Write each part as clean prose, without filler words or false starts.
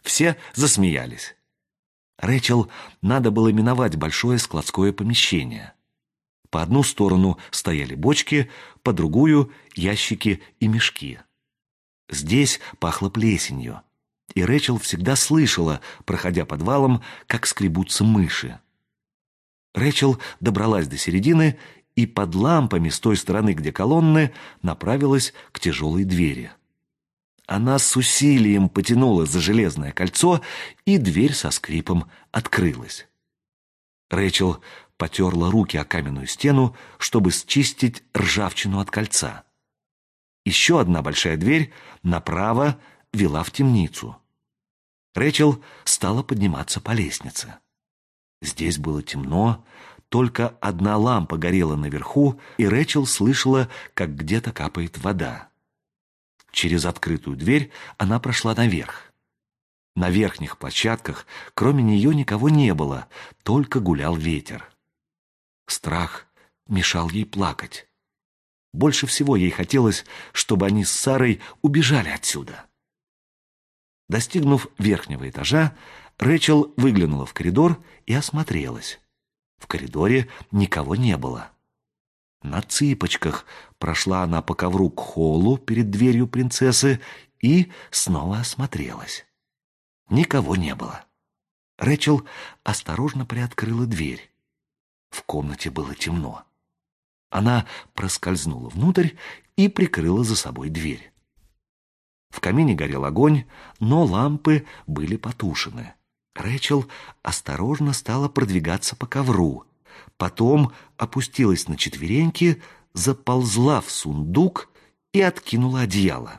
Все засмеялись. Рэчел надо было миновать большое складское помещение. По одну сторону стояли бочки, по другую — ящики и мешки. Здесь пахло плесенью, и Рэчел всегда слышала, проходя подвалом, как скребутся мыши. Рэчел добралась до середины и под лампами с той стороны, где колонны, направилась к тяжелой двери. Она с усилием потянула за железное кольцо, и дверь со скрипом открылась. Рэчел потерла руки о каменную стену, чтобы счистить ржавчину от кольца. Еще одна большая дверь направо вела в темницу. Рэчел стала подниматься по лестнице. Здесь было темно, только одна лампа горела наверху, и Рэчел слышала, как где-то капает вода. Через открытую дверь она прошла наверх. На верхних площадках, кроме нее, никого не было, только гулял ветер. Страх мешал ей плакать. Больше всего ей хотелось, чтобы они с Сарой убежали отсюда. Достигнув верхнего этажа, Рэчел выглянула в коридор и осмотрелась. В коридоре никого не было. На цыпочках прошла она по ковру к холлу перед дверью принцессы и снова осмотрелась. Никого не было. Рэчел осторожно приоткрыла дверь. В комнате было темно. Она проскользнула внутрь и прикрыла за собой дверь. В камине горел огонь, но лампы были потушены. Рэчел осторожно стала продвигаться по ковру. Потом опустилась на четвереньки, заползла в сундук и откинула одеяло.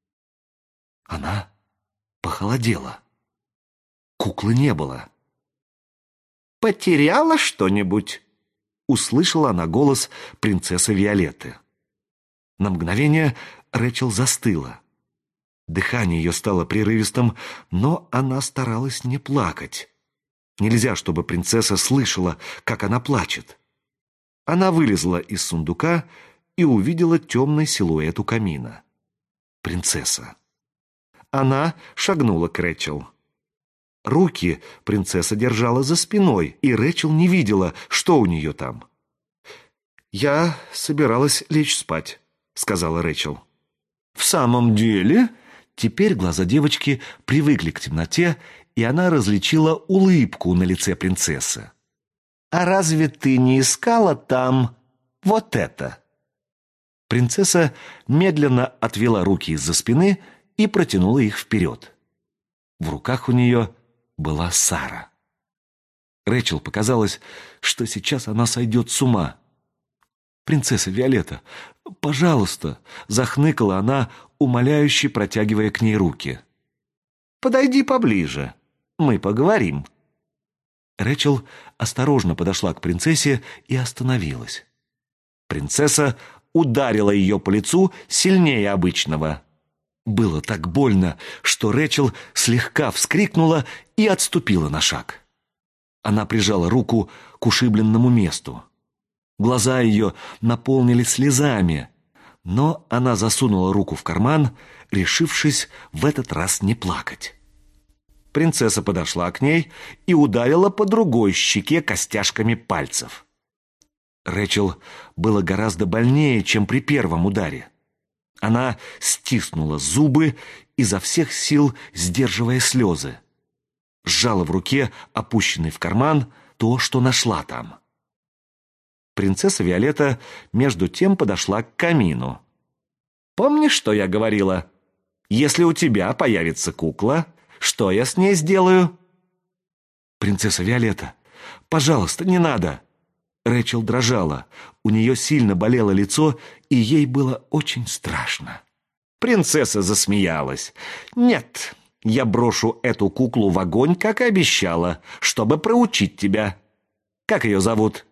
Она похолодела. Куклы не было. «Потеряла что-нибудь?» — услышала она голос принцессы Виолетты. На мгновение Рэчел застыла. Дыхание ее стало прерывистым, но она старалась не плакать. Нельзя, чтобы принцесса слышала, как она плачет. Она вылезла из сундука и увидела темный силуэт у камина. Принцесса. Она шагнула к Рэчел. Руки принцесса держала за спиной, и Рэчел не видела, что у нее там. «Я собиралась лечь спать», — сказала Рэчел. «В самом деле?» Теперь глаза девочки привыкли к темноте, и она различила улыбку на лице принцессы. «А разве ты не искала там вот это?» Принцесса медленно отвела руки из-за спины и протянула их вперед. В руках у нее была Сара. Рэчел показалось, что сейчас она сойдет с ума. «Принцесса Виолетта, пожалуйста!» — захныкала она, умоляюще протягивая к ней руки. «Подойди поближе, мы поговорим». Рэчел осторожно подошла к принцессе и остановилась. Принцесса ударила ее по лицу сильнее обычного. Было так больно, что Рэчел слегка вскрикнула и отступила на шаг. Она прижала руку к ушибленному месту. Глаза ее наполнились слезами, но она засунула руку в карман, решившись в этот раз не плакать. Принцесса подошла к ней и ударила по другой щеке костяшками пальцев. Рэчел было гораздо больнее, чем при первом ударе. Она стиснула зубы, изо всех сил сдерживая слезы. Сжала в руке, опущенный в карман, то, что нашла там. Принцесса Виолетта между тем подошла к камину. «Помнишь, что я говорила? Если у тебя появится кукла, что я с ней сделаю?» «Принцесса Виолетта, пожалуйста, не надо!» Рэчел дрожала, у нее сильно болело лицо, и ей было очень страшно. Принцесса засмеялась. «Нет, я брошу эту куклу в огонь, как и обещала, чтобы проучить тебя. Как ее зовут?»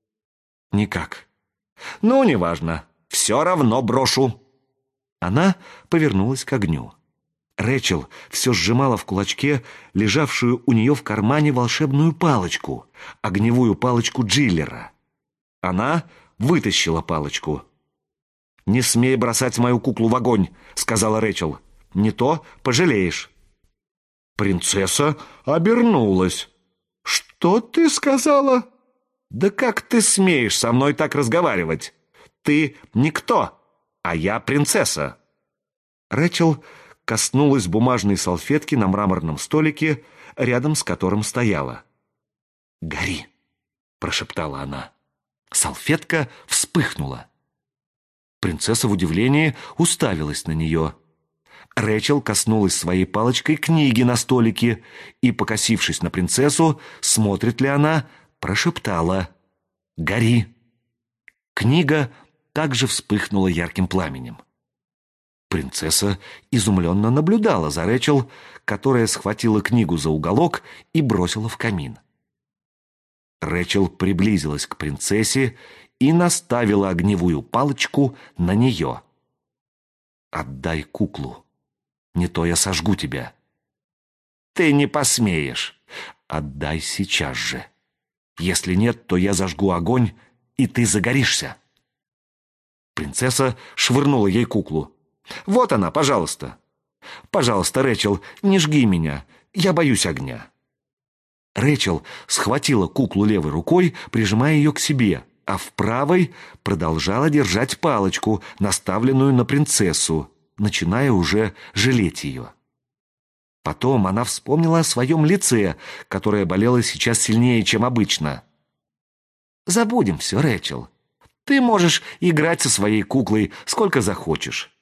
«Никак». «Ну, неважно, все равно брошу». Она повернулась к огню. Рэчел все сжимала в кулачке лежавшую у нее в кармане волшебную палочку, огневую палочку Джиллера. Она вытащила палочку. «Не смей бросать мою куклу в огонь», — сказала Рэчел. «Не то пожалеешь». Принцесса обернулась. «Что ты сказала?» «Да как ты смеешь со мной так разговаривать? Ты никто, а я принцесса!» Рэчел коснулась бумажной салфетки на мраморном столике, рядом с которым стояла. «Гори!» — прошептала она. Салфетка вспыхнула. Принцесса в удивлении уставилась на нее. Рэчел коснулась своей палочкой книги на столике и, покосившись на принцессу, смотрит ли она, прошептала: «Гори!». Книга также вспыхнула ярким пламенем. Принцесса изумленно наблюдала за Рэчел, которая схватила книгу за уголок и бросила в камин. Рэчел приблизилась к принцессе и наставила огневую палочку на нее. «Отдай куклу, не то я сожгу тебя». «Ты не посмеешь». «Отдай сейчас же. Если нет, то я зажгу огонь, и ты загоришься». Принцесса швырнула ей куклу. «Вот она, пожалуйста». «Пожалуйста, Рэчел, не жги меня, я боюсь огня». Рэчел схватила куклу левой рукой, прижимая ее к себе, а в правой продолжала держать палочку, наставленную на принцессу, начиная уже жалеть ее. Потом она вспомнила о своем лице, которое болело сейчас сильнее, чем обычно. «Забудем все, Рэчел. Ты можешь играть со своей куклой сколько захочешь.